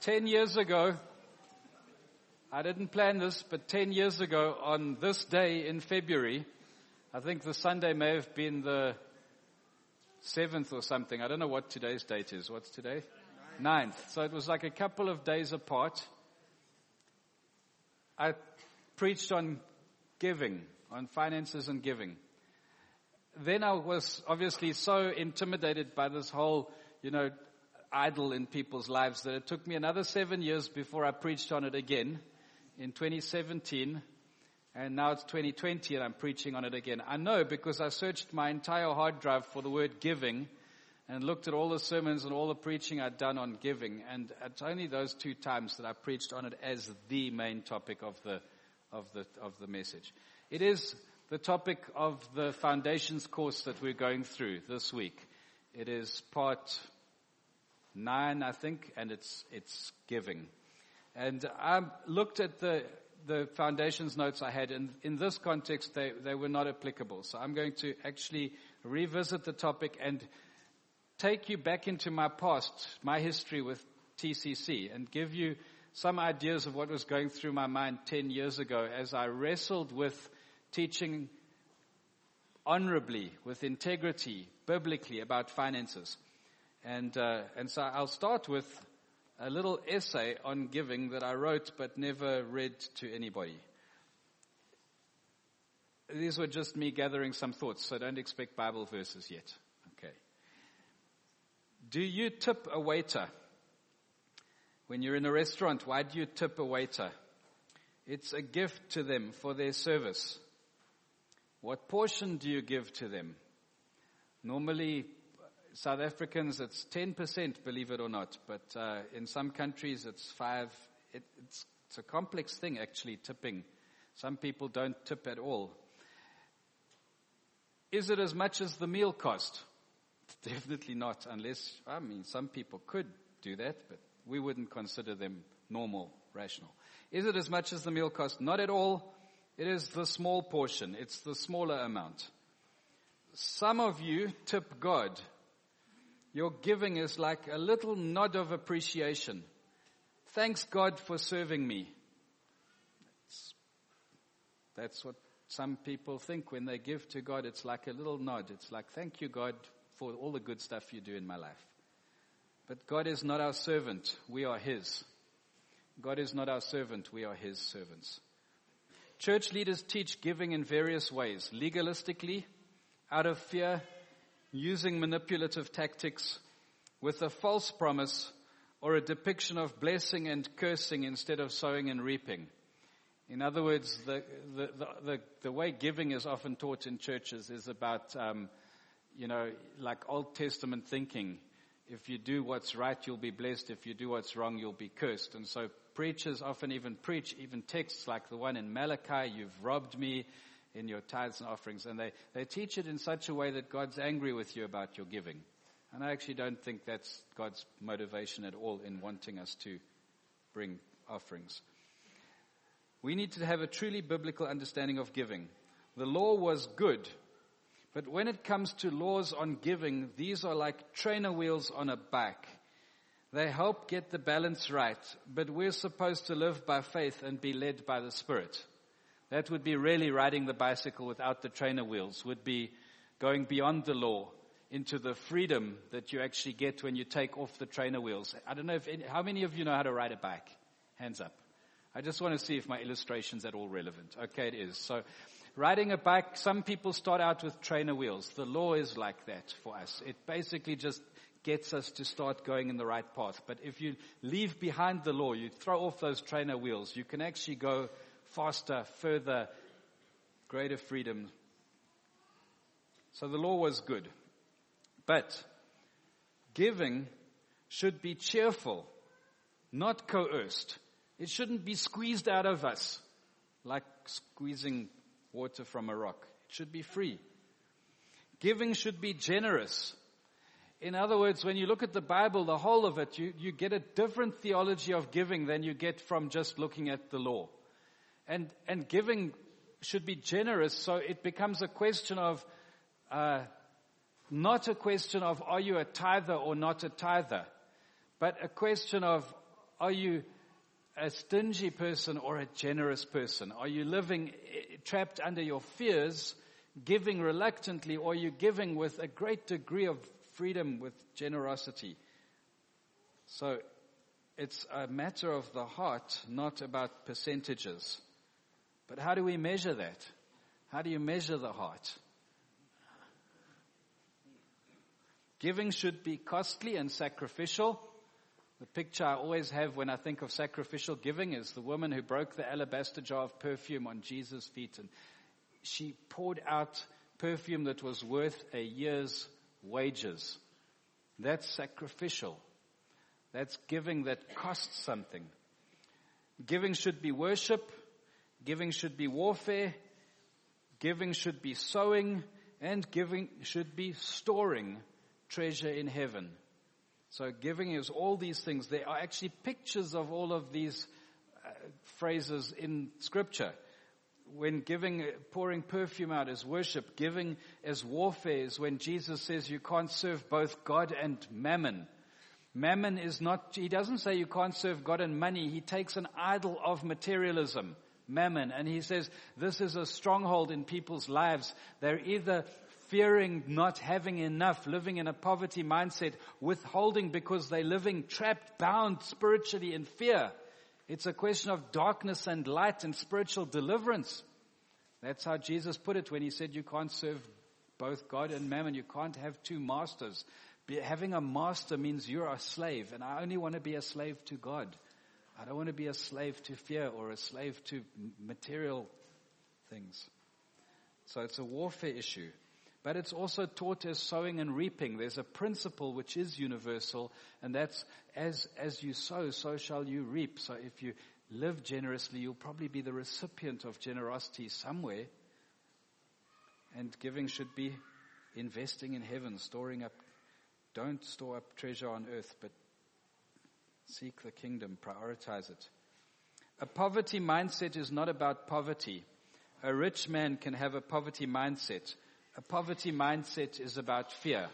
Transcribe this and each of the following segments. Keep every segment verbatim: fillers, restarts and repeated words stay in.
Ten years ago, I didn't plan this, but ten years ago on this day in February, I think the Sunday may have been the seventh or something. I don't know what today's date is. What's today? Ninth. So it was like a couple of days apart. I preached on giving, on finances and giving. Then I was obviously so intimidated by this whole, you know, idol in people's lives that it took me another seven years before I preached on it again in twenty seventeen. And now it's twenty twenty and I'm preaching on it again. I know because I searched my entire hard drive for the word giving and looked at all the sermons and all the preaching I'd done on giving. And it's only those two times that I preached on it as the main topic of the, of the, of the message. It is the topic of the foundations course that we're going through this week. It is part nine, I think, and it's, it's giving. And I looked at the, the foundations notes I had, and in this context, they, they were not applicable. So I'm going to actually revisit the topic and take you back into my past, my history with T C C, and give you some ideas of what was going through my mind ten years ago as I wrestled with teaching honorably, with integrity, biblically about finances. And, uh, and so I'll start with a little essay on giving that I wrote but never read to anybody. These were just me gathering some thoughts, so don't expect Bible verses yet. Okay. Do you tip a waiter? When you're in a restaurant, why do you tip a waiter? It's a gift to them for their service. What portion do you give to them? Normally, South Africans, it's ten percent, believe it or not. But uh, in some countries, it's five. It, it's, it's a complex thing, actually, tipping. Some people don't tip at all. Is it as much as the meal cost? Definitely not, unless, I mean, some people could do that, but we wouldn't consider them normal, rational. Is it as much as the meal cost? Not at all. It is the small portion. It's the smaller amount. Some of you tip God. Your giving is like a little nod of appreciation. Thanks God for serving me. It's, that's what some people think when they give to God. It's like a little nod. It's like, thank you, God, for all the good stuff you do in my life. But God is not our servant. We are His. God is not our servant. We are His servants. Church leaders teach giving in various ways. Legalistically, out of fear, using manipulative tactics, with a false promise, or a depiction of blessing and cursing instead of sowing and reaping. In other words, the the the, the, the way giving is often taught in churches is about, um, you know, like Old Testament thinking. If you do what's right, you'll be blessed. If you do what's wrong, you'll be cursed. And so preachers often even preach, even texts like the one in Malachi, you've robbed me in your tithes and offerings. And they, they teach it in such a way that God's angry with you about your giving. And I actually don't think that's God's motivation at all in wanting us to bring offerings. We need to have a truly biblical understanding of giving. The law was good. But when it comes to laws on giving, these are like trainer wheels on a bike. They help get the balance right, but we're supposed to live by faith and be led by the Spirit. That would be really riding the bicycle without the trainer wheels, would be going beyond the law into the freedom that you actually get when you take off the trainer wheels. I don't know if any, how many of you know how to ride a bike? Hands up. I just want to see if my illustration's at all relevant. Okay, it is. So, riding a bike, some people start out with trainer wheels. The law is like that for us. It basically just gets us to start going in the right path. But if you leave behind the law, you throw off those trainer wheels, you can actually go faster, further, greater freedom. So the law was good. But giving should be cheerful, not coerced. It shouldn't be squeezed out of us like squeezing water from a rock. It should be free. Giving should be generous. In other words, when you look at the Bible, the whole of it, you, you get a different theology of giving than you get from just looking at the law. And, and giving should be generous, so it becomes a question of, uh, not a question of are you a tither or not a tither, but a question of are you a stingy person or a generous person? Are you living trapped under your fears, giving reluctantly, or are you giving with a great degree of freedom, with generosity? So it's a matter of the heart, not about percentages. But how do we measure that? How do you measure the heart? Giving should be costly and sacrificial. The picture I always have when I think of sacrificial giving is the woman who broke the alabaster jar of perfume on Jesus' feet, and she poured out perfume that was worth a year's wages. That's sacrificial. That's giving that costs something. Giving should be worship. Giving should be warfare. Giving should be sowing. And giving should be storing treasure in heaven. So giving is all these things. There are actually pictures of all of these uh, phrases in Scripture. When giving, pouring perfume out is worship. Giving as warfare is when Jesus says you can't serve both God and mammon. Mammon is not, he doesn't say you can't serve God and money. He takes an idol of materialism, mammon, and he says this is a stronghold in people's lives. They're either fearing not having enough, living in a poverty mindset, withholding because they're living trapped, bound spiritually in fear. It's a question of darkness and light and spiritual deliverance. That's how Jesus put it when he said you can't serve both God and mammon. You can't have two masters. Be, having a master means you're a slave, and I only want to be a slave to God. I don't want to be a slave to fear or a slave to material things. So it's a warfare issue. But it's also taught as sowing and reaping. There's a principle which is universal, and that's as as you sow, so shall you reap. So if you live generously, you'll probably be the recipient of generosity somewhere. And giving should be investing in heaven, storing up. Don't store up treasure on earth, but seek the kingdom, prioritize it. A poverty mindset is not about poverty. A rich man can have a poverty mindset. A poverty mindset is about fear.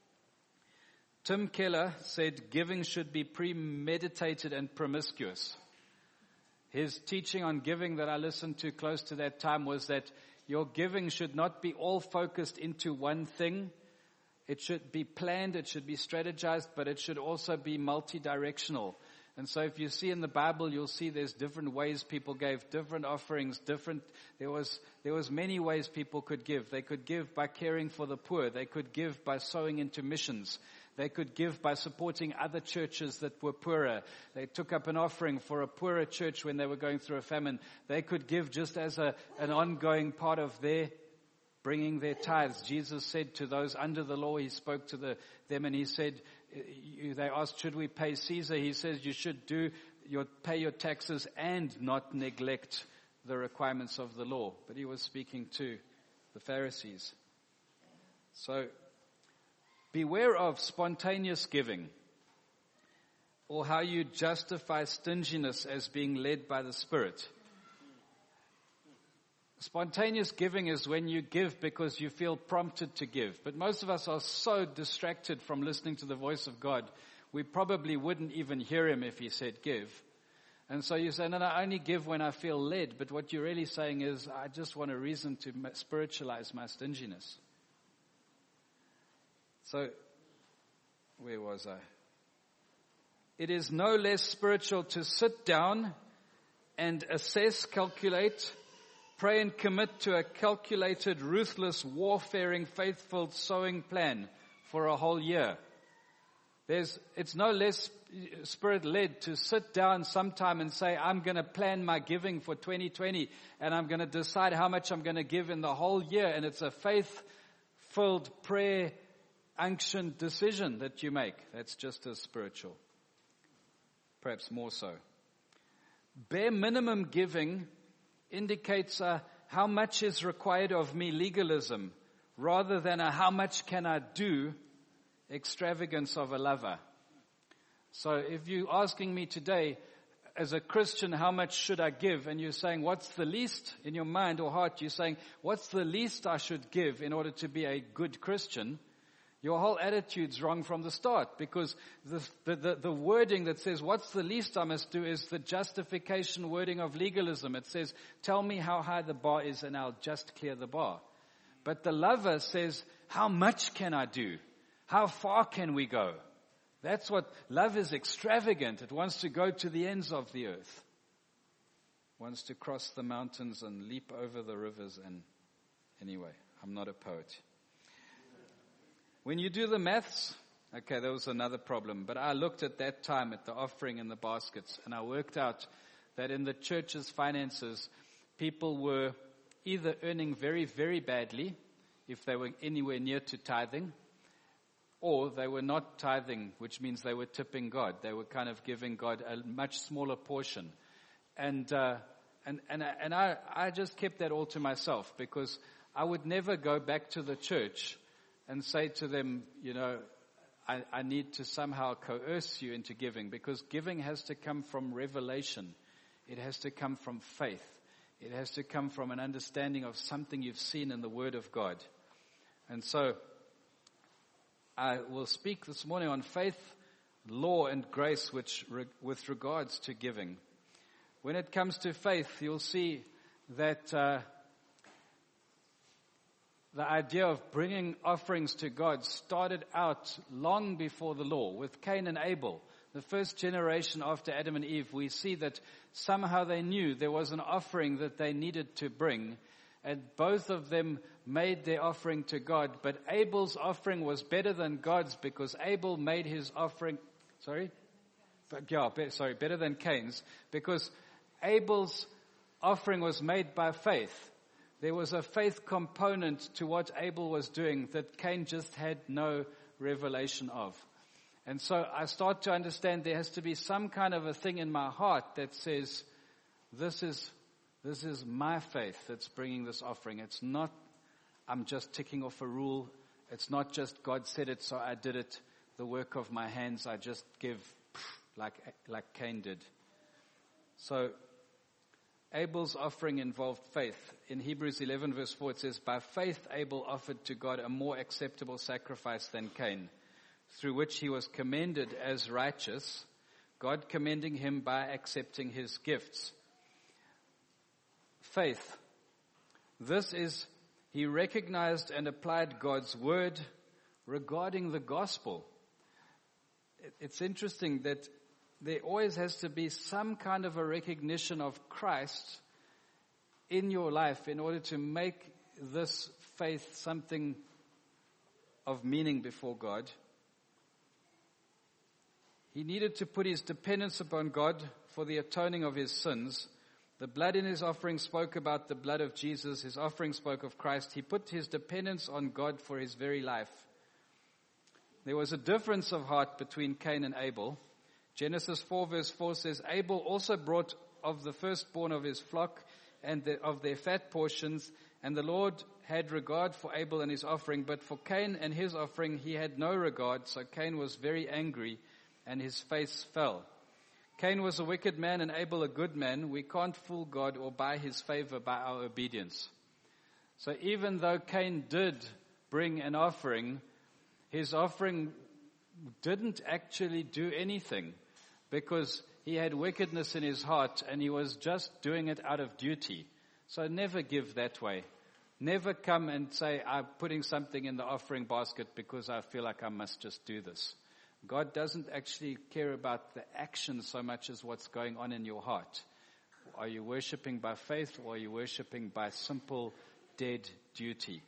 Tim Keller said giving should be premeditated and promiscuous. His teaching on giving that I listened to close to that time was that your giving should not be all focused into one thing. It should be planned, it should be strategized, but it should also be multi-directional. And so if you see in the Bible, you'll see there's different ways people gave, different offerings, different, there was, there was many ways people could give. They could give by caring for the poor. They could give by sowing into missions. They could give by supporting other churches that were poorer. They took up an offering for a poorer church when they were going through a famine. They could give just as a, an ongoing part of their bringing their tithes. Jesus said to those under the law, he spoke to the, them and he said, they asked, should we pay Caesar? He says you should do your, pay your taxes and not neglect the requirements of the law. But he was speaking to the Pharisees. So beware of spontaneous giving, or how you justify stinginess as being led by the Spirit. Spontaneous giving is when you give because you feel prompted to give. But most of us are so distracted from listening to the voice of God, we probably wouldn't even hear him if he said give. And so you say, no, no, I only give when I feel led. But what you're really saying is, I just want a reason to spiritualize my stinginess. So, where was I? It is no less spiritual to sit down and assess, calculate, pray and commit to a calculated, ruthless, warfaring, faithful sowing plan for a whole year. There's, it's no less Spirit-led to sit down sometime and say, I'm going to plan my giving for twenty twenty, and I'm going to decide how much I'm going to give in the whole year. And it's a faith-filled, prayer, unction decision that you make. That's just as spiritual. Perhaps more so. Bare minimum giving indicates uh, how much is required of me legalism, rather than a how much can I do extravagance of a lover. So if you're asking me today, as a Christian, how much should I give? And you're saying, what's the least in your mind or heart? You're saying, what's the least I should give in order to be a good Christian? Your whole attitude's wrong from the start, because the, the, the, the wording that says, what's the least I must do, is the justification wording of legalism. It says, tell me how high the bar is and I'll just clear the bar. But the lover says, how much can I do? How far can we go? That's what love is. Extravagant. It wants to go to the ends of the earth. It wants to cross the mountains and leap over the rivers. And anyway, I'm not a poet. When you do the maths, okay, there was another problem. But I looked at that time at the offering and the baskets, and I worked out that in the church's finances, people were either earning very, very badly, if they were anywhere near to tithing, or they were not tithing, which means they were tipping God. They were kind of giving God a much smaller portion. And, uh, and, and, and I, I just kept that all to myself, because I would never go back to the church and say to them, you know, I, I need to somehow coerce you into giving, because giving has to come from revelation. It has to come from faith. It has to come from an understanding of something you've seen in the Word of God. And so I will speak this morning on faith, law, and grace, which re- with regards to giving. When it comes to faith, you'll see that uh, the idea of bringing offerings to God started out long before the law with Cain and Abel. The first generation after Adam and Eve, we see that somehow they knew there was an offering that they needed to bring, and both of them made their offering to God. But Abel's offering was better than God's, because Abel made his offering, sorry? Yeah, be, sorry, better than Cain's, because Abel's offering was made by faith. There was a faith component to what Abel was doing that Cain just had no revelation of. And so I start to understand there has to be some kind of a thing in my heart that says, this is, this is my faith that's bringing this offering. It's not, I'm just ticking off a rule. It's not just God said it, so I did it. The work of my hands, I just give like, like Cain did. So Abel's offering involved faith. In Hebrews eleven verse four, it says, by faith Abel offered to God a more acceptable sacrifice than Cain, through which he was commended as righteous, God commending him by accepting his gifts. Faith. This is, he recognized and applied God's word regarding the gospel. It's interesting that there always has to be some kind of a recognition of Christ in your life in order to make this faith something of meaning before God. He needed to put his dependence upon God for the atoning of his sins. The blood in his offering spoke about the blood of Jesus. His offering spoke of Christ. He put his dependence on God for his very life. There was a difference of heart between Cain and Abel. Genesis four verse four says, Abel also brought of the firstborn of his flock and the, of their fat portions, and the Lord had regard for Abel and his offering, but for Cain and his offering he had no regard. So Cain was very angry, and his face fell. Cain was a wicked man and Abel a good man. We can't fool God or buy his favor by our obedience. So even though Cain did bring an offering, his offering didn't actually do anything, because he had wickedness in his heart and he was just doing it out of duty. So never give that way. Never come and say, I'm putting something in the offering basket because I feel like I must just do this. God doesn't actually care about the action so much as what's going on in your heart. Are you worshiping by faith, or are you worshiping by simple dead duty?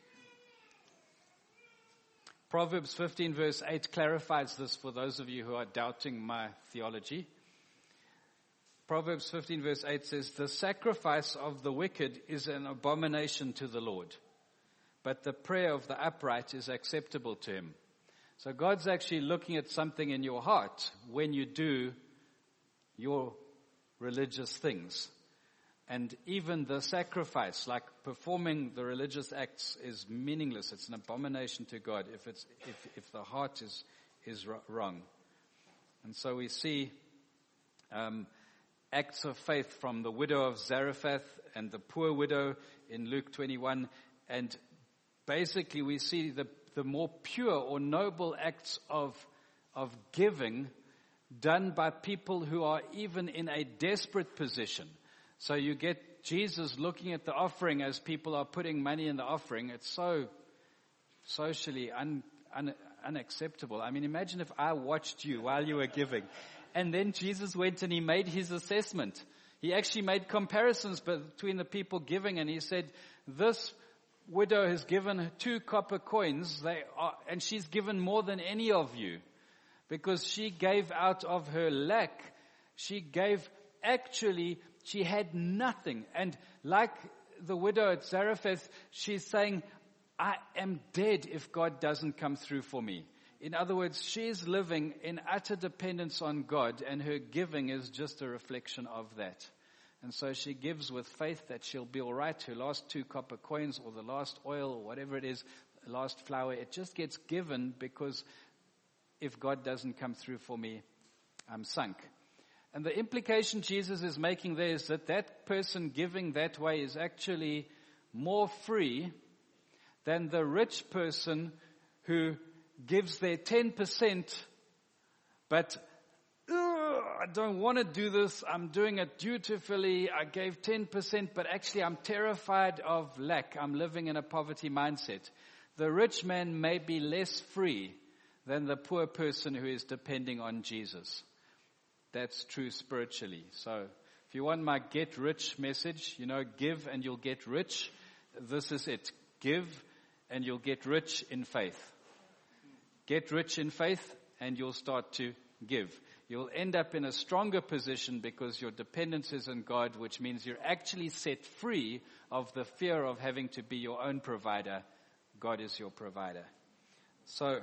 Proverbs fifteen verse eight clarifies this for those of you who are doubting my theology. Proverbs fifteen verse eight says, the sacrifice of the wicked is an abomination to the Lord, but the prayer of the upright is acceptable to him. So God's actually looking at something in your heart when you do your religious things. And even the sacrifice, like performing the religious acts, is meaningless. It's an abomination to God if it's if, if the heart is is wrong. And so we see um, acts of faith from the widow of Zarephath and the poor widow in Luke twenty-one. And basically we see the the more pure or noble acts of, of giving done by people who are even in a desperate position. So you get Jesus looking at the offering as people are putting money in the offering. It's so socially un, un, unacceptable. I mean, imagine if I watched you while you were giving. And then Jesus went and he made his assessment. He actually made comparisons between the people giving, and he said, this widow has given two copper coins, they are, and she's given more than any of you, because she gave out of her lack. She gave, actually, she had nothing. And like the widow at Zarephath, she's saying, I am dead if God doesn't come through for me. In other words, she's living in utter dependence on God, and her giving is just a reflection of that. And so she gives with faith that she'll be all right. Her last two copper coins, or the last oil, or whatever it is, the last flour, it just gets given because if God doesn't come through for me, I'm sunk. And the implication Jesus is making there is that that person giving that way is actually more free than the rich person who gives their ten percent, but I don't want to do this. I'm doing it dutifully. I gave ten percent, but actually I'm terrified of lack. I'm living in a poverty mindset. The rich man may be less free than the poor person who is depending on Jesus. That's true spiritually. So if you want my get rich message, you know, give and you'll get rich. This is it. Give and you'll get rich in faith. Get rich in faith and you'll start to give. You'll end up in a stronger position because your dependence is on God, which means you're actually set free of the fear of having to be your own provider. God is your provider. So,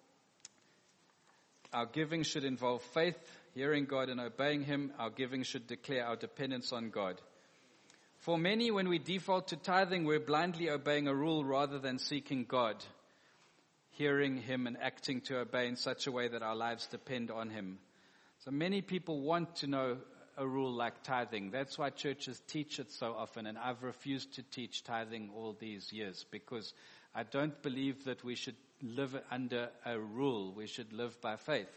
our giving should involve faith, hearing God and obeying Him. Our giving should declare our dependence on God. For many, when we default to tithing, we're blindly obeying a rule rather than seeking God, hearing Him and acting to obey in such a way that our lives depend on Him. So many people want to know a rule like tithing. That's why churches teach it so often, and I've refused to teach tithing all these years because I don't believe that we should live under a rule. We should live by faith.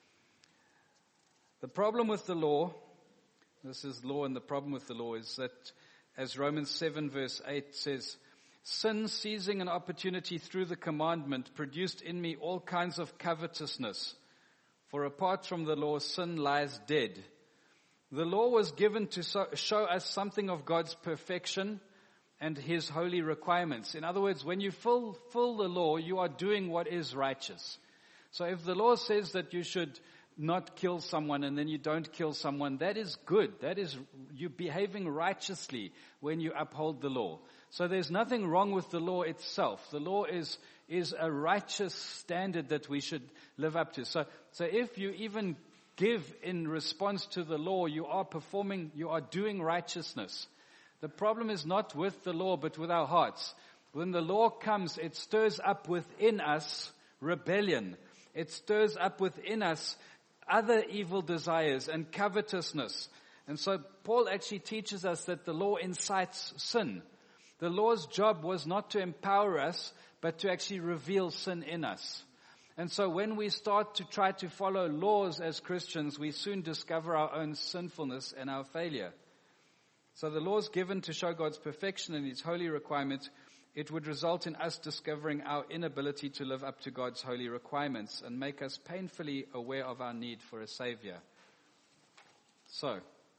The problem with the law, this is law, and the problem with the law is that, as Romans seven verse eight says, sin, seizing an opportunity through the commandment, produced in me all kinds of covetousness. For apart from the law, sin lies dead. The law was given to so, show us something of God's perfection and His holy requirements. In other words, when you fulfill the law, you are doing what is righteous. So if the law says that you should not kill someone and then you don't kill someone, that is good. That is, you behaving righteously when you uphold the law. So there's nothing wrong with the law itself. The law is, is a righteous standard that we should live up to. So, so if you even give in response to the law, you are performing, you are doing righteousness. The problem is not with the law, but with our hearts. When the law comes, it stirs up within us rebellion. It stirs up within us other evil desires and covetousness. And so Paul actually teaches us that the law incites sin. The law's job was not to empower us, but to actually reveal sin in us. And so when we start to try to follow laws as Christians, we soon discover our own sinfulness and our failure. So the law is given to show God's perfection and His holy requirements. It would result in us discovering our inability to live up to God's holy requirements and make us painfully aware of our need for a Savior. So,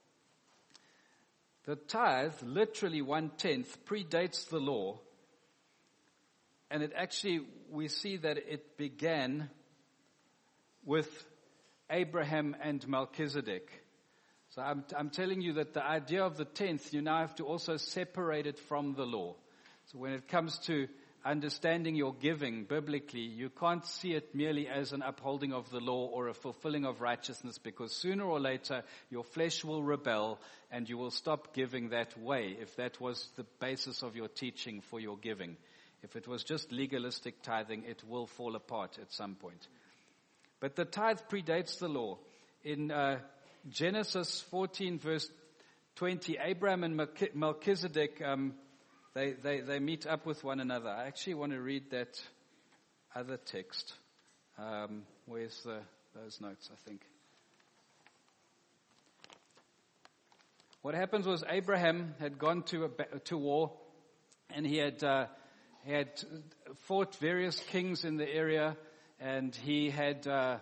the tithe, literally one-tenth, predates the law. And it actually, we see that it began with Abraham and Melchizedek. So I'm, I'm telling you that the idea of the tenth, you now have to also separate it from the law. So when it comes to understanding your giving biblically, you can't see it merely as an upholding of the law or a fulfilling of righteousness, because sooner or later your flesh will rebel and you will stop giving that way if that was the basis of your teaching for your giving. If it was just legalistic tithing, it will fall apart at some point. But the tithe predates the law. In uh, Genesis fourteen verse twenty, Abraham and Melchizedek, um, they, they, they meet up with one another. I actually want to read that other text. Um, where's the, those notes, I think. What happens was Abraham had gone to a, to war, and he had uh, he had fought various kings in the area, and he had. Uh,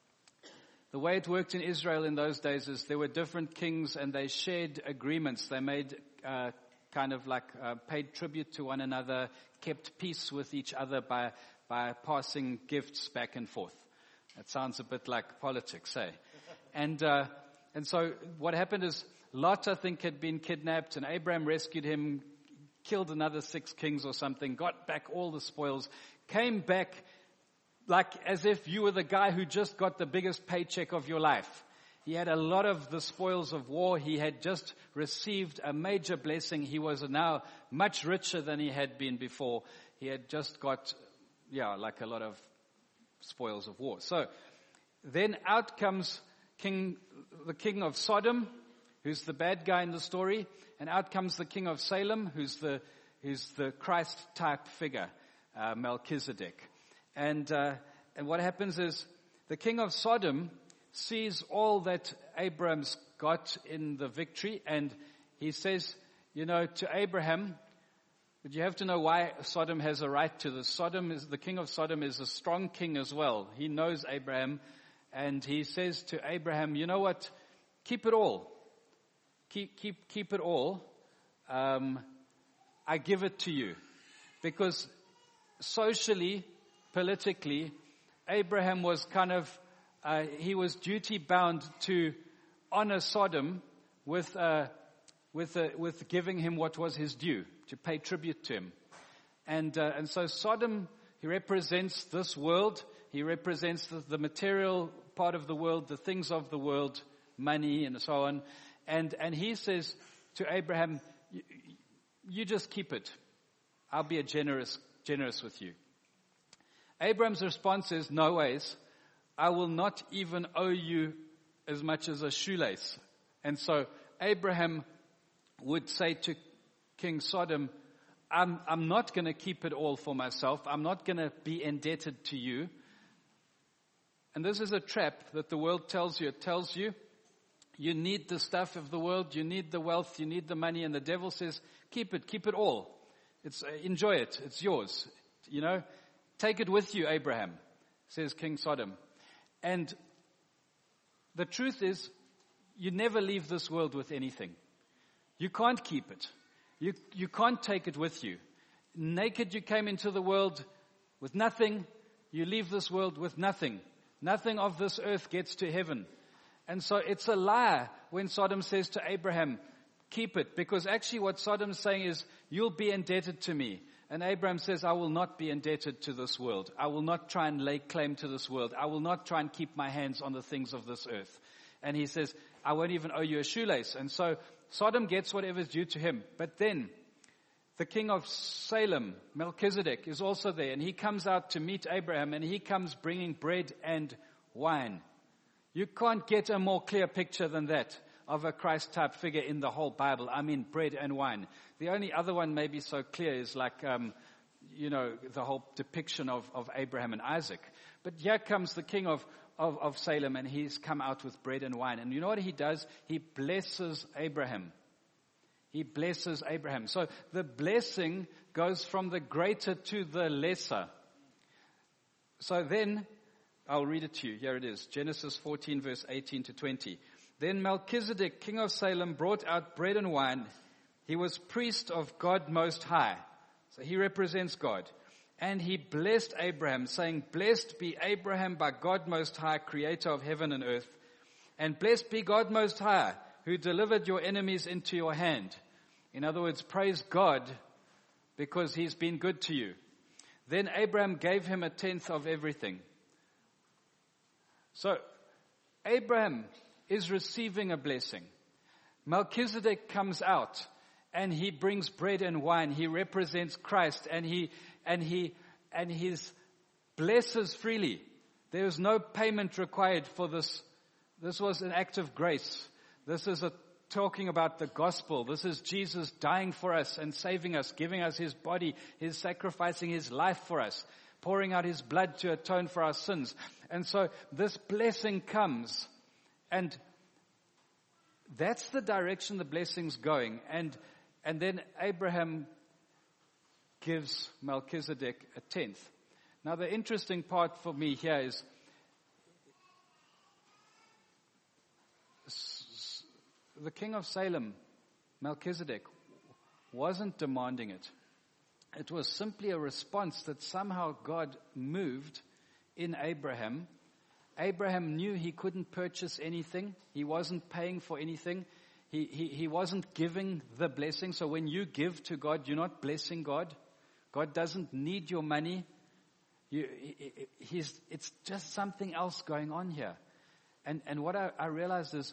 the way it worked in Israel in those days is there were different kings, and they shared agreements. They made uh, kind of like uh, paid tribute to one another, kept peace with each other by by passing gifts back and forth. That sounds a bit like politics, eh? And uh, and so what happened is Lot, I think, had been kidnapped, and Abraham rescued him, killed another six kings or something, got back all the spoils, came back like as if you were the guy who just got the biggest paycheck of your life. He had a lot of the spoils of war. He had just received a major blessing. He was now much richer than he had been before. He had just got, yeah, like a lot of spoils of war. So then out comes King, the king of Sodom, who's the bad guy in the story, and out comes the king of Salem, who's the who's the Christ type figure, uh, Melchizedek. And uh, and what happens is the king of Sodom sees all that Abraham's got in the victory, and he says, you know, to Abraham, but you have to know why Sodom has a right to this. Sodom is, the king of Sodom is a strong king as well. He knows Abraham, and he says to Abraham, you know what, keep it all. Keep, keep, keep it all. Um, I give it to you. Because socially, politically, Abraham was kind of, uh, he was duty bound to honor Sodom with, uh, with, uh, with giving him what was his due, to pay tribute to him. And, uh, and so Sodom, he represents this world. He represents the, the material part of the world, the things of the world, money and so on. And, and he says to Abraham, you, you just keep it. I'll be a generous, generous with you. Abraham's response is, no ways. I will not even owe you as much as a shoelace. And so Abraham would say to King Sodom, I'm, I'm not going to keep it all for myself. I'm not going to be indebted to you. And this is a trap that the world tells you. It tells you, you need the stuff of the world, you need the wealth, you need the money, and the devil says, keep it, keep it all. It's, uh, enjoy it, it's yours. You know, take it with you, Abraham, says King Sodom. And the truth is, you never leave this world with anything. You can't keep it. You, you can't take it with you. Naked you came into the world with nothing. You leave this world with nothing. Nothing of this earth gets to heaven. And so it's a lie when Sodom says to Abraham, keep it. Because actually what Sodom's saying is, you'll be indebted to me. And Abraham says, I will not be indebted to this world. I will not try and lay claim to this world. I will not try and keep my hands on the things of this earth. And he says, I won't even owe you a shoelace. And so Sodom gets whatever is due to him. But then the king of Salem, Melchizedek, is also there. And he comes out to meet Abraham, and he comes bringing bread and wine. You can't get a more clear picture than that of a Christ-type figure in the whole Bible. I mean, bread and wine. The only other one maybe so clear is like, um, you know, the whole depiction of, of Abraham and Isaac. But here comes the king of, of, of Salem, and he's come out with bread and wine. And you know what he does? He blesses Abraham. He blesses Abraham. So the blessing goes from the greater to the lesser. So then, I'll read it to you. Here it is. Genesis fourteen, verse eighteen to twenty. Then Melchizedek, king of Salem, brought out bread and wine. He was priest of God Most High. So he represents God. And he blessed Abraham, saying, blessed be Abraham by God Most High, creator of heaven and earth. And blessed be God Most High, who delivered your enemies into your hand. In other words, praise God because he's been good to you. Then Abraham gave him a tenth of everything. So Abraham is receiving a blessing. Melchizedek comes out and he brings bread and wine. He represents Christ, and he and he and he blesses freely. There is no payment required for this. This was an act of grace. This is a talking about the gospel. This is Jesus dying for us and saving us, giving us his body, his sacrificing his life for us. pouring out his blood to atone for our sins. And so this blessing comes, and that's the direction the blessing's going. And, and then Abraham gives Melchizedek a tenth. Now the interesting part for me here is, the king of Salem, Melchizedek, wasn't demanding it. It was simply a response that somehow God moved in Abraham. Abraham knew he couldn't purchase anything. He wasn't paying for anything. He, he, he wasn't giving the blessing. So when you give to God, you're not blessing God. God doesn't need your money. You, he, he's, it's just something else going on here. And, and what I, I realized is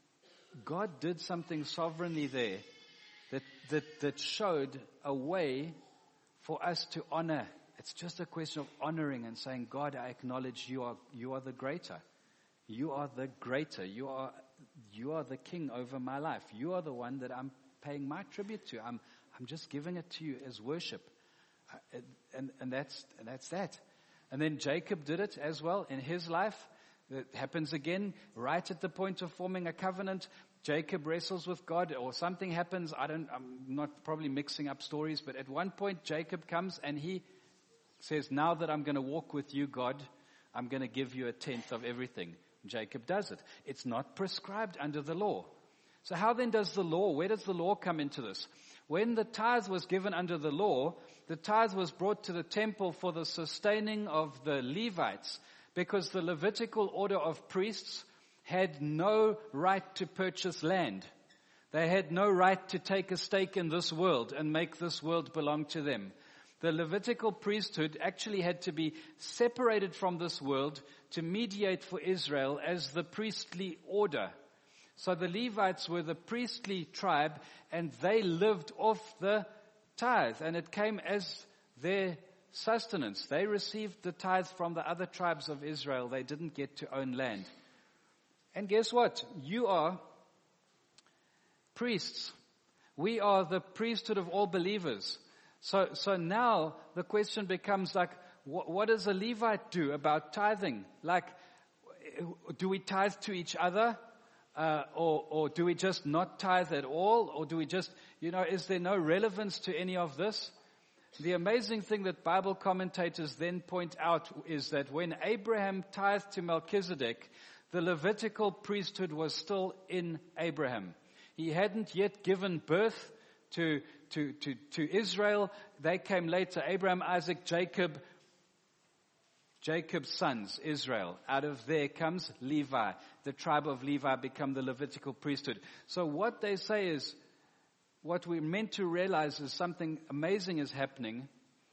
God did something sovereignly there that, that, that showed a way for us to honor. It's just a question of honoring and saying, God, I acknowledge you are, you are the greater. You are the greater. You are, you are the king over my life. You are the one that I'm paying my tribute to. I'm, I'm just giving it to you as worship. Uh, and, and that's, and that's that. And then Jacob did it as well in his life. It happens again right at the point of forming a covenant. Jacob wrestles with God, or something happens. I don't, I'm not probably mixing up stories, but at one point Jacob comes and he says, now that I'm going to walk with you, God, I'm going to give you a tenth of everything. Jacob does it. It's not prescribed under the law. So how then does the law, where does the law come into this? When the tithe was given under the law, the tithe was brought to the temple for the sustaining of the Levites, because the Levitical order of priests had no right to purchase land. They had no right to take a stake in this world and make this world belong to them. The Levitical priesthood actually had to be separated from this world to mediate for Israel as the priestly order. So the Levites were the priestly tribe, and they lived off the tithe, and it came as their sustenance. They received the tithe from the other tribes of Israel. They didn't get to own land. And guess what? You are priests. We are the priesthood of all believers. So, so now the question becomes like, what, what does a Levite do about tithing? Like, do we tithe to each other? Uh, or, or do we just not tithe at all? Or do we just, you know, is there no relevance to any of this? The amazing thing that Bible commentators then point out is that when Abraham tithed to Melchizedek, the Levitical priesthood was still in Abraham. He hadn't yet given birth to, to, to, to Israel. They came later. Abraham, Isaac, Jacob, Jacob's sons, Israel. Out of there comes Levi. The tribe of Levi become the Levitical priesthood. So what they say is, what we're meant to realize is something amazing is happening.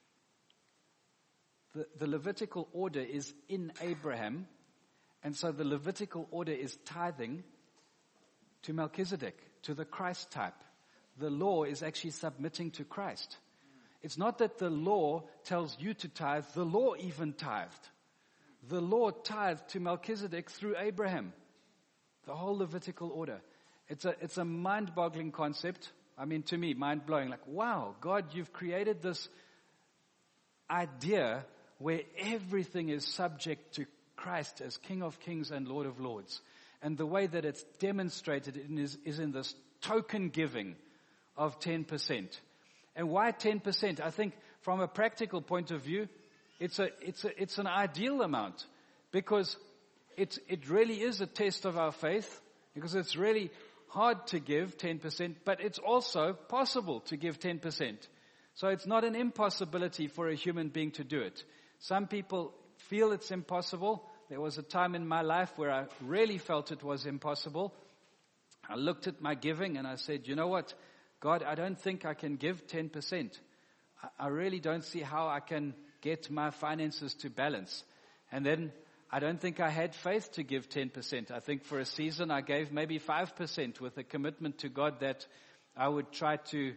The, the Levitical order is in Abraham. And so the Levitical order is tithing to Melchizedek, to the Christ type. The law is actually submitting to Christ. It's not that the law tells you to tithe. The law even tithed. The law tithed to Melchizedek through Abraham. The whole Levitical order. It's a, it's a mind-boggling concept. I mean, to me, mind-blowing. Like, wow, God, you've created this idea where everything is subject to Christ as King of Kings and Lord of Lords. And the way that it's demonstrated in is, is in this token giving of ten percent. And why ten percent? I think from a practical point of view, it's a, it's a, it's an ideal amount, because it's, it really is a test of our faith, because it's really hard to give ten percent, but it's also possible to give ten percent. So it's not an impossibility for a human being to do it. Some people feel it's impossible. There was a time in my life where I really felt it was impossible. I looked at my giving and I said, you know what, God, I don't think I can give ten percent. I really don't see how I can get my finances to balance. And then I don't think I had faith to give ten percent. I think for a season I gave maybe five percent with a commitment to God that I would try to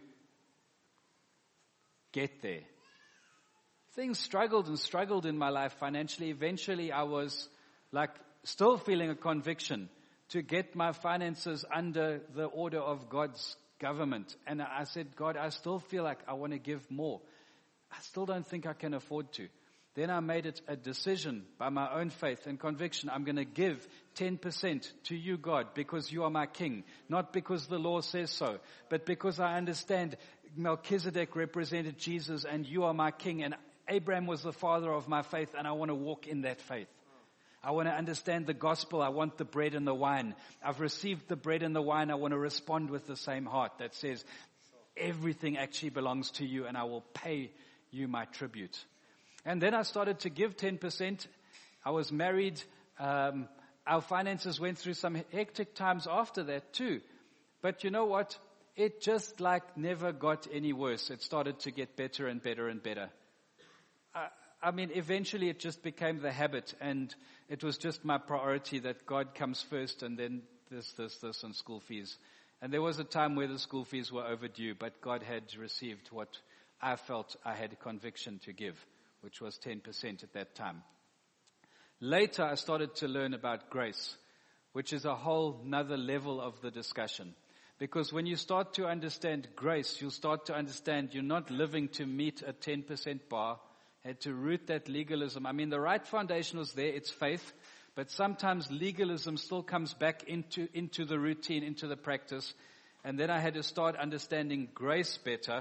get there. Things struggled and struggled in my life financially. Eventually I was like still feeling a conviction to get my finances under the order of God's government. And I said, God, I still feel like I want to give more. I still don't think I can afford to. Then I made it a decision by my own faith and conviction. I'm going to give ten percent to you, God, because you are my king. Not because the law says so, but because I understand Melchizedek represented Jesus and you are my king. And Abraham was the father of my faith, and I want to walk in that faith. I want to understand the gospel. I want the bread and the wine. I've received the bread and the wine. I want to respond with the same heart that says, everything actually belongs to you, and I will pay you my tribute. And then I started to give ten percent. I was married. Um, our finances went through some hectic times after that too. But you know what? It just like never got any worse. It started to get better and better and better. I, I mean, eventually it just became the habit, and it was just my priority that God comes first, and then this, this, this, and school fees. And there was a time where the school fees were overdue, but God had received what I felt I had conviction to give, which was ten percent at that time. Later, I started to learn about grace, which is a whole nother level of the discussion. Because when you start to understand grace, you'll start to understand you're not living to meet a ten percent bar. Had to root that legalism. I mean, the right foundation was there, it's faith, but sometimes legalism still comes back into, into the routine, into the practice. And then I had to start understanding grace better.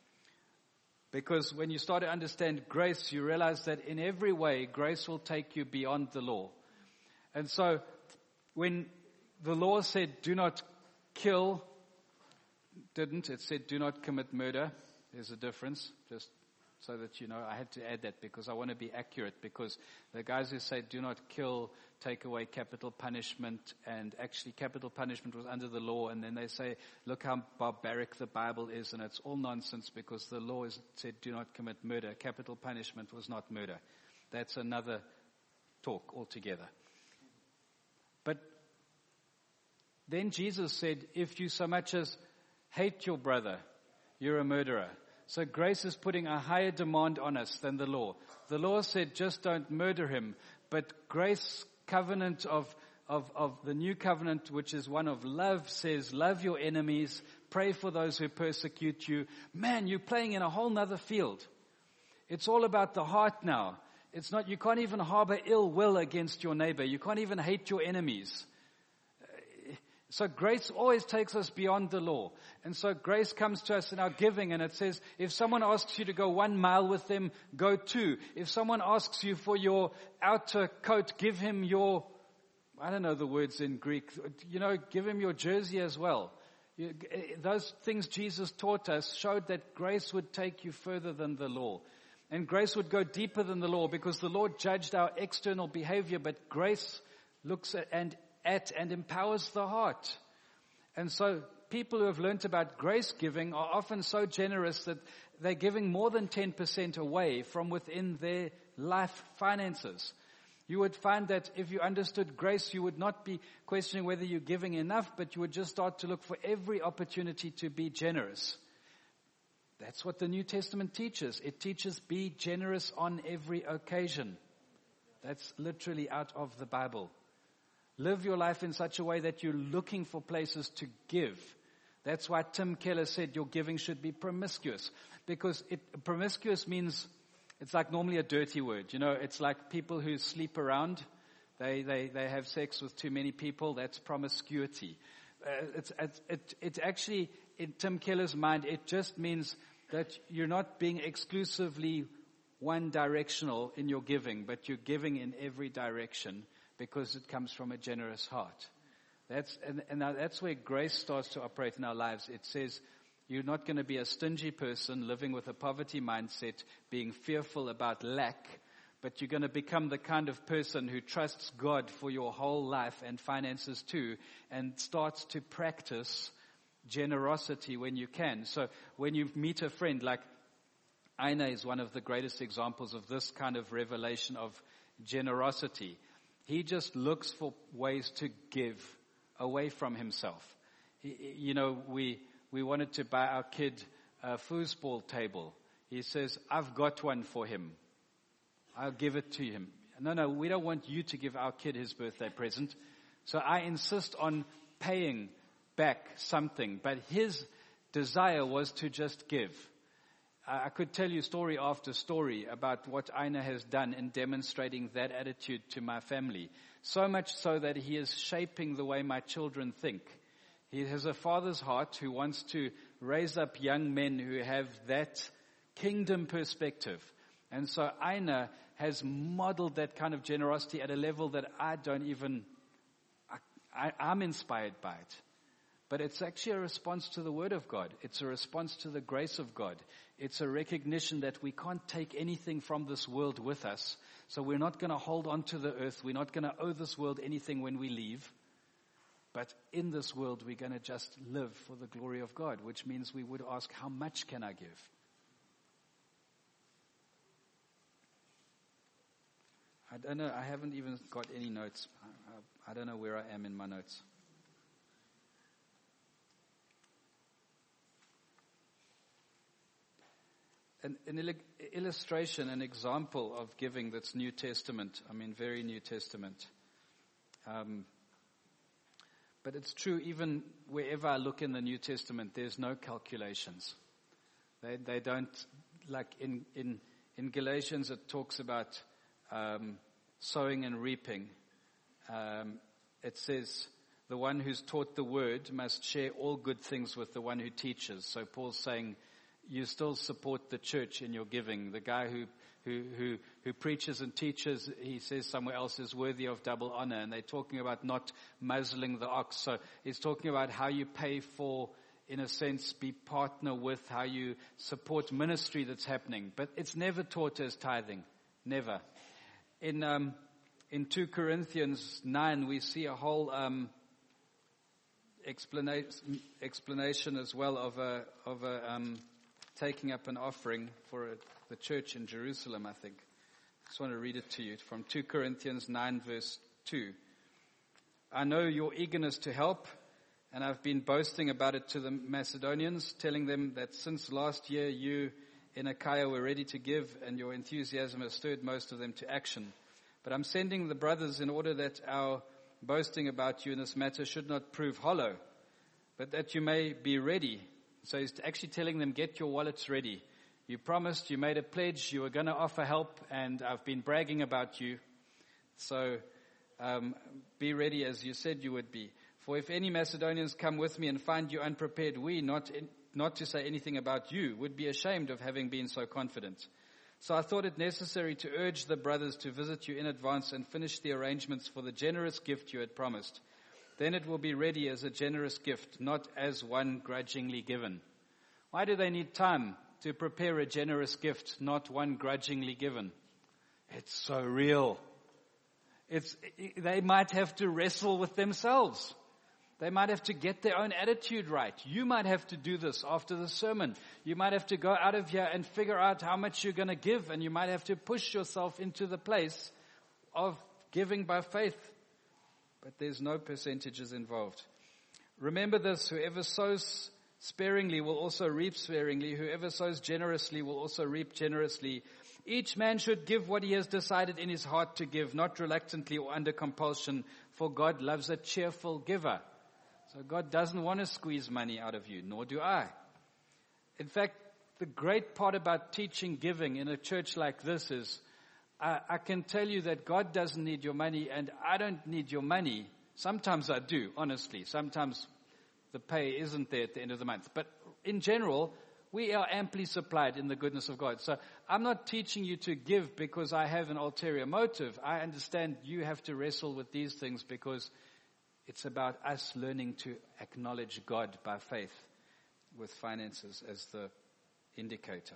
Because when you start to understand grace, you realize that in every way, grace will take you beyond the law. And so, when the law said, do not kill, didn't, it said, do not commit murder. There's a difference, just so that you know. I had to add that because I want to be accurate, because the guys who say, do not kill, take away capital punishment, and actually capital punishment was under the law, and then they say, look how barbaric the Bible is, and it's all nonsense because the law is, said do not commit murder. Capital punishment was not murder. That's another talk altogether. But then Jesus said, if you so much as hate your brother, you're a murderer. So grace is putting a higher demand on us than the law. The law said just don't murder him, but grace covenant of, of, of the new covenant, which is one of love, says love your enemies, pray for those who persecute you. Man, you're playing in a whole nother field. It's all about the heart now. It's not, you can't even harbor ill will against your neighbor. You can't even hate your enemies. So grace always takes us beyond the law. And so grace comes to us in our giving, and it says, if someone asks you to go one mile with them, go two. If someone asks you for your outer coat, give him your, I don't know the words in Greek, you know, give him your jersey as well. You, those things Jesus taught us showed that grace would take you further than the law. And grace would go deeper than the law, because the law judged our external behavior, but grace looks at and at and empowers the heart. And so people who have learnt about grace giving are often so generous that they're giving more than ten percent away from within their life finances. You would find that if you understood grace, you would not be questioning whether you're giving enough, but you would just start to look for every opportunity to be generous. That's what the New Testament teaches. It teaches be generous on every occasion. That's literally out of the Bible. Live your life in such a way that you're looking for places to give. That's why Tim Keller said your giving should be promiscuous. Because it, promiscuous means, it's like normally a dirty word. You know, it's like people who sleep around. They, they, they have sex with too many people. That's promiscuity. Uh, it's, it's, it, it's actually, in Tim Keller's mind, it just means that you're not being exclusively one directional in your giving, but you're giving in every direction, because it comes from a generous heart. That's, and, and now that's where grace starts to operate in our lives. It says you're not going to be a stingy person living with a poverty mindset, being fearful about lack, but you're going to become the kind of person who trusts God for your whole life and finances too, and starts to practice generosity when you can. So when you meet a friend, like Aina is one of the greatest examples of this kind of revelation of generosity. He just looks for ways to give away from himself. He, you know, we we wanted to buy our kid a foosball table. He says, I've got one for him. I'll give it to him. No, no, we don't want you to give our kid his birthday present. So I insist on paying back something. But his desire was to just give. I could tell you story after story about what Einar has done in demonstrating that attitude to my family. So much so that he is shaping the way my children think. He has a father's heart who wants to raise up young men who have that kingdom perspective. And so Einar has modeled that kind of generosity at a level that I don't even, I, I, I'm inspired by it. But it's actually a response to the Word of God. It's a response to the grace of God. It's a recognition that we can't take anything from this world with us. So we're not going to hold on to the earth. We're not going to owe this world anything when we leave. But in this world, we're going to just live for the glory of God, which means we would ask, how much can I give? I don't know. I haven't even got any notes. I, I, I don't know where I am in my notes. An, an illustration, an example of giving that's New Testament. I mean, very New Testament. Um, but it's true even wherever I look in the New Testament, there's no calculations. They they don't, like in, in, in Galatians it talks about um, sowing and reaping. Um, it says the one who's taught the word must share all good things with the one who teaches. So Paul's saying, you still support the church in your giving. The guy who, who, who, who preaches and teaches, he says somewhere else, is worthy of double honor. And they're talking about not muzzling the ox. So he's talking about how you pay for, in a sense, be partner with, how you support ministry that's happening. But it's never taught as tithing. Never. In, um, in two Corinthians nine, we see a whole, um, explanation, explanation as well of a, of a, um, taking up an offering for a, the church in Jerusalem, I think. I just want to read it to you from two Corinthians nine verse two. I know your eagerness to help, and I've been boasting about it to the Macedonians, telling them that since last year you in Achaia were ready to give, and your enthusiasm has stirred most of them to action. But I'm sending the brothers in order that our boasting about you in this matter should not prove hollow, but that you may be ready. So he's actually telling them, get your wallets ready. You promised, you made a pledge, you were going to offer help, and I've been bragging about you. So um, be ready as you said you would be. For if any Macedonians come with me and find you unprepared, we, not in, not to say anything about you, would be ashamed of having been so confident. So I thought it necessary to urge the brothers to visit you in advance and finish the arrangements for the generous gift you had promised. Then it will be ready as a generous gift, not as one grudgingly given. Why do they need time to prepare a generous gift, not one grudgingly given? It's so real. It's, they might have to wrestle with themselves. They might have to get their own attitude right. You might have to do this after the sermon. You might have to go out of here and figure out how much you're going to give, and you might have to push yourself into the place of giving by faith. But there's no percentages involved. Remember this, whoever sows sparingly will also reap sparingly. Whoever sows generously will also reap generously. Each man should give what he has decided in his heart to give, not reluctantly or under compulsion, for God loves a cheerful giver. So God doesn't want to squeeze money out of you, nor do I. In fact, the great part about teaching giving in a church like this is, I, I can tell you that God doesn't need your money and I don't need your money. Sometimes I do, honestly. Sometimes the pay isn't there at the end of the month. But in general, we are amply supplied in the goodness of God. So I'm not teaching you to give because I have an ulterior motive. I understand you have to wrestle with these things because it's about us learning to acknowledge God by faith with finances as the indicator.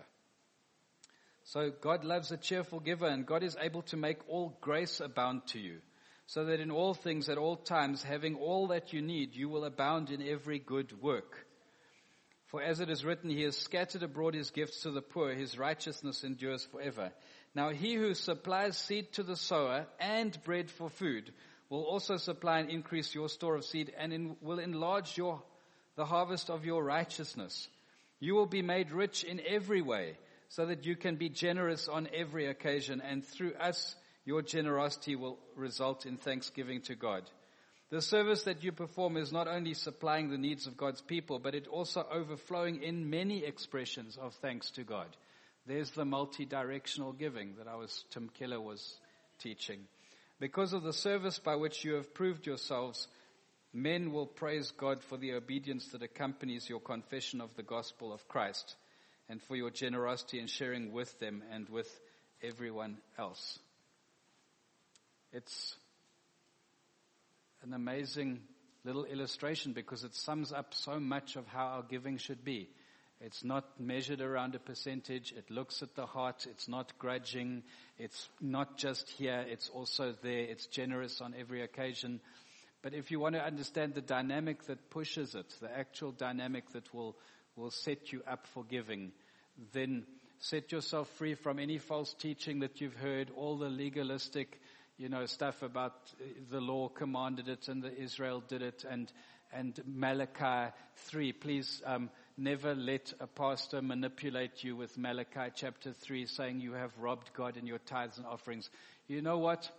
So God loves a cheerful giver, and God is able to make all grace abound to you, so that in all things at all times, having all that you need, you will abound in every good work. For as it is written, he has scattered abroad his gifts to the poor, his righteousness endures forever. Now he who supplies seed to the sower and bread for food will also supply and increase your store of seed, and in, will enlarge your the harvest of your righteousness. You will be made rich in every way, so that you can be generous on every occasion, and through us your generosity will result in thanksgiving to God. The service that you perform is not only supplying the needs of God's people, but it also overflowing in many expressions of thanks to God. There's the multi-directional giving that I was, Tim Keller was teaching. Because of the service by which you have proved yourselves, men will praise God for the obedience that accompanies your confession of the gospel of Christ, and for your generosity in sharing with them and with everyone else. It's an amazing little illustration because it sums up so much of how our giving should be. It's not measured around a percentage. It looks at the heart. It's not grudging. It's not just here. It's also there. It's generous on every occasion. But if you want to understand the dynamic that pushes it, the actual dynamic that will, will set you up for giving, then set yourself free from any false teaching that you've heard, all the legalistic, you know, stuff about the law commanded it and the Israel did it, and and Malachi three. Please um, never let a pastor manipulate you with Malachi chapter three, saying you have robbed God in your tithes and offerings. You know what?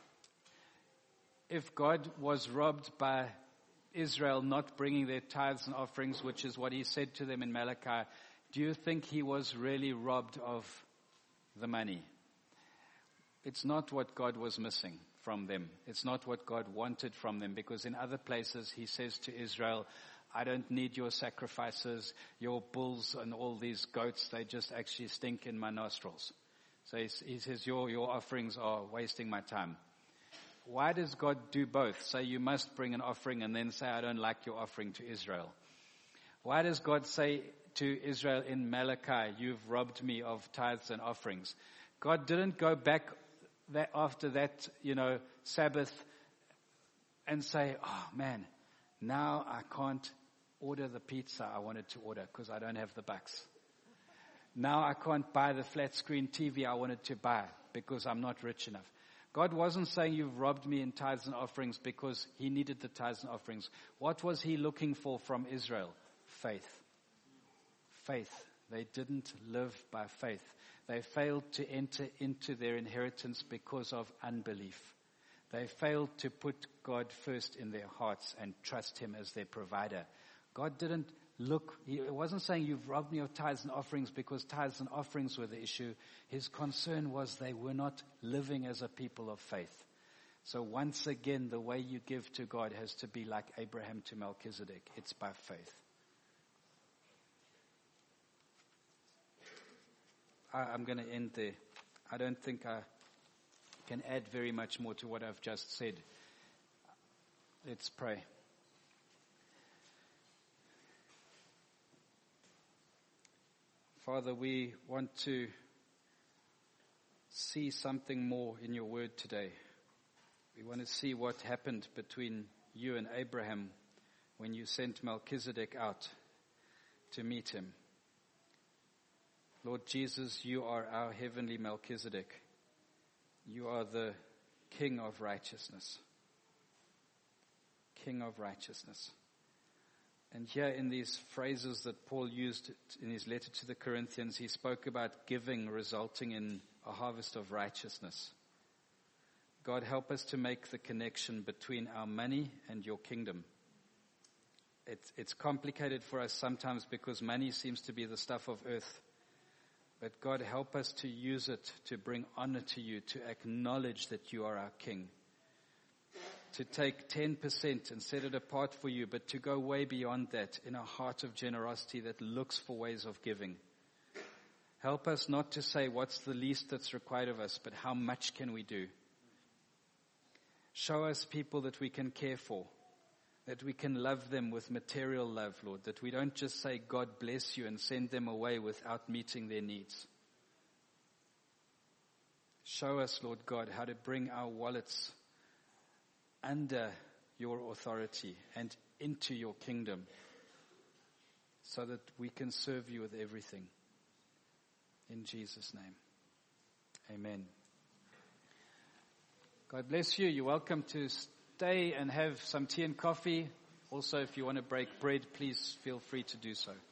If God was robbed by Israel not bringing their tithes and offerings, which is what he said to them in Malachi, do you think he was really robbed of the money? It's not what God was missing from them. It's not what God wanted from them, because in other places he says to Israel, I don't need your sacrifices, your bulls and all these goats, they just actually stink in my nostrils. So he, he says, your, your offerings are wasting my time. Why does God do both? Say you must bring an offering and then say I don't like your offering to Israel. Why does God say to Israel in Malachi, you've robbed me of tithes and offerings? God didn't go back that after that, you know, Sabbath and say, oh man, now I can't order the pizza I wanted to order because I don't have the bucks. Now I can't buy the flat screen T V I wanted to buy because I'm not rich enough. God wasn't saying you've robbed me in tithes and offerings because he needed the tithes and offerings. What was he looking for from Israel? Faith. Faith. They didn't live by faith. They failed to enter into their inheritance because of unbelief. They failed to put God first in their hearts and trust him as their provider. God didn't look, he wasn't saying you've robbed me of tithes and offerings because tithes and offerings were the issue. His concern was they were not living as a people of faith. So once again, the way you give to God has to be like Abraham to Melchizedek. It's by faith. I'm going to end there. I don't think I can add very much more to what I've just said. Let's pray. Father, we want to see something more in your word today. We want to see what happened between you and Abraham when you sent Melchizedek out to meet him. Lord Jesus, you are our heavenly Melchizedek. You are the King of righteousness. King of righteousness. And here in these phrases that Paul used in his letter to the Corinthians, he spoke about giving resulting in a harvest of righteousness. God, help us to make the connection between our money and your kingdom. It's, it's complicated for us sometimes because money seems to be the stuff of earth. But God, help us to use it to bring honor to you, to acknowledge that you are our King. To take ten percent and set it apart for you, but to go way beyond that in a heart of generosity that looks for ways of giving. Help us not to say what's the least that's required of us, but how much can we do? Show us people that we can care for, that we can love them with material love, Lord, that we don't just say, God bless you, and send them away without meeting their needs. Show us, Lord God, how to bring our wallets under your authority and into your kingdom so that we can serve you with everything. In Jesus' name, amen. God bless you. You're welcome to stay and have some tea and coffee. Also, if you want to break bread, please feel free to do so.